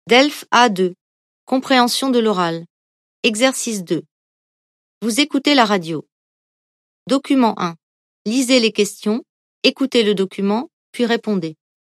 DELF A2. Compréhension de l'oral. Exercice 2. Vous écoutez la radio. Document 1. Lisez les questions, écoutez le document, puis répondez.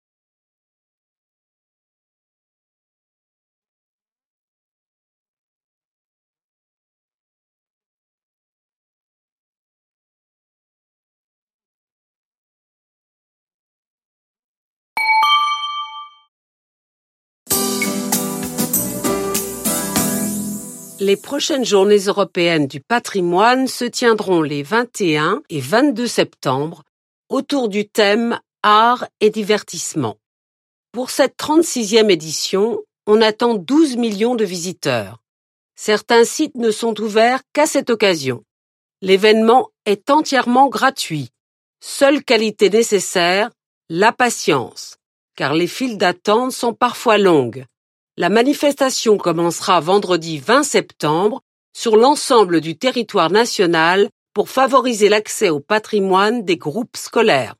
Les prochaines journées européennes du patrimoine se tiendront les 21 et 22 septembre autour du thème Art et divertissement. Pour cette 36e édition, on attend 12 millions de visiteurs. Certains sites ne sont ouverts qu'à cette occasion. L'événement est entièrement gratuit. Seule qualité nécessaire, la patience, car les files d'attente sont parfois longues. La manifestation commencera vendredi 20 septembre sur l'ensemble du territoire national pour favoriser l'accès au patrimoine des groupes scolaires.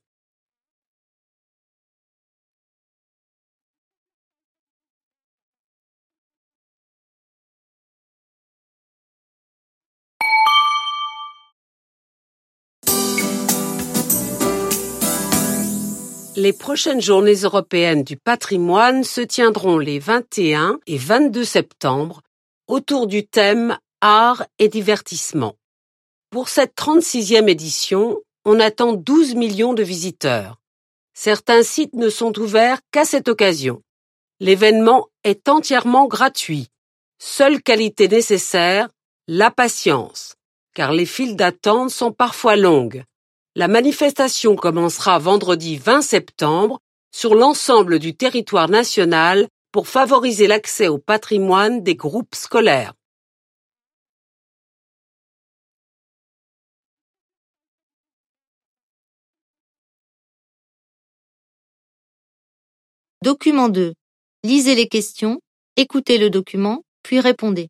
Les prochaines journées européennes du patrimoine se tiendront les 21 et 22 septembre autour du thème Art et divertissement. Pour cette 36e édition, on attend 12 millions de visiteurs. Certains sites ne sont ouverts qu'à cette occasion. L'événement est entièrement gratuit. Seule qualité nécessaire, la patience, car les files d'attente sont parfois longues. La manifestation commencera vendredi 20 septembre sur l'ensemble du territoire national pour favoriser l'accès au patrimoine des groupes scolaires. Document 2. Lisez les questions, écoutez le document, puis répondez.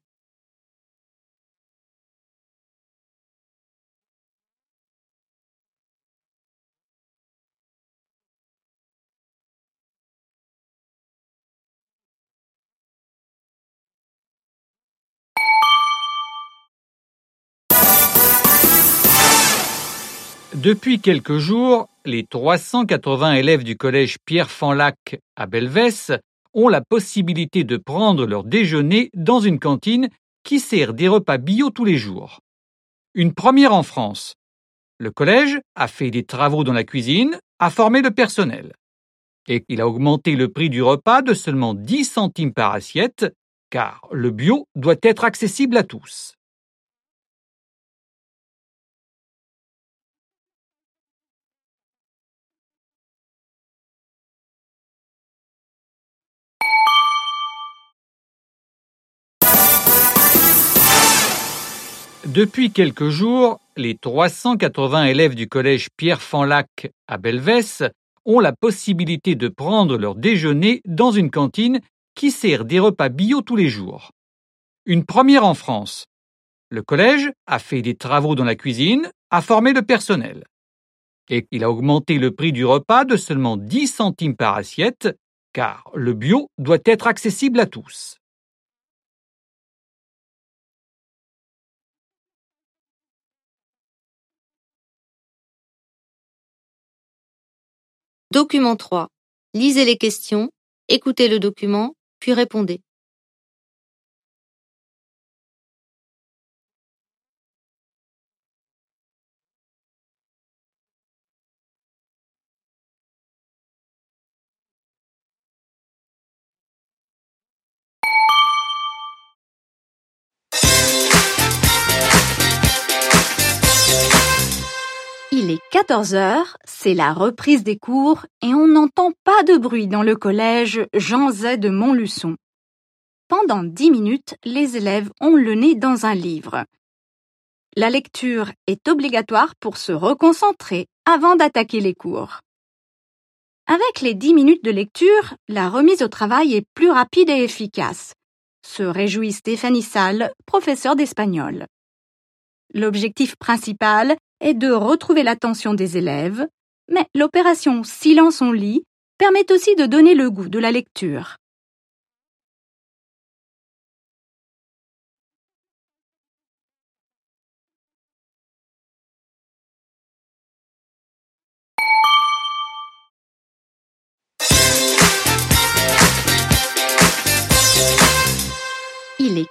Depuis quelques jours, les 380 élèves du collège Pierre-Fanlac à Belvès ont la possibilité de prendre leur déjeuner dans une cantine qui sert des repas bio tous les jours. Une première en France. Le collège a fait des travaux dans la cuisine, a formé le personnel. Et il a augmenté le prix du repas de seulement 10 centimes par assiette, car le bio doit être accessible à tous. Depuis quelques jours, les 380 élèves du collège Pierre-Fanlac à Belvès ont la possibilité de prendre leur déjeuner dans une cantine qui sert des repas bio tous les jours. Une première en France. Le collège a fait des travaux dans la cuisine, a formé le personnel. Et il a augmenté le prix du repas de seulement 10 centimes par assiette, car le bio doit être accessible à tous. Document 3. Lisez les questions, écoutez le document, puis répondez. Il est 14 heures, c'est la reprise des cours et on n'entend pas de bruit dans le collège Jean Zay de Montluçon. Pendant 10 minutes, les élèves ont le nez dans un livre. La lecture est obligatoire pour se reconcentrer avant d'attaquer les cours. Avec les 10 minutes de lecture, la remise au travail est plus rapide et efficace, se réjouit Stéphanie Salle, professeure d'espagnol. L'objectif principal est de retrouver l'attention des élèves, mais l'opération Silence on lit permet aussi de donner le goût de la lecture.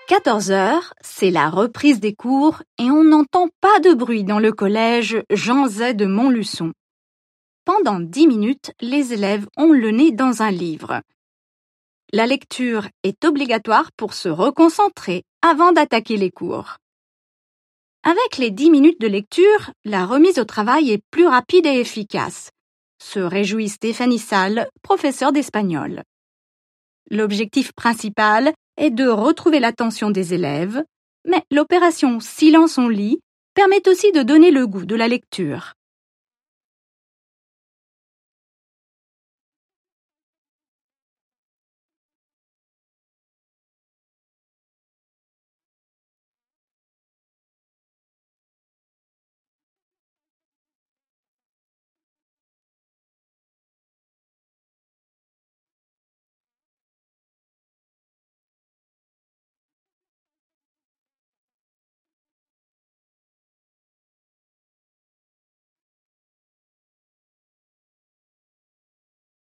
14 heures, c'est la reprise des cours et on n'entend pas de bruit dans le collège Jean Zay de Montluçon. Pendant 10 minutes, les élèves ont le nez dans un livre. La lecture est obligatoire pour se reconcentrer avant d'attaquer les cours. Avec les 10 minutes de lecture, la remise au travail est plus rapide et efficace, se réjouit Stéphanie Salle, professeure d'espagnol. L'objectif principal est de retrouver l'attention des élèves, mais l'opération Silence on lit permet aussi de donner le goût de la lecture.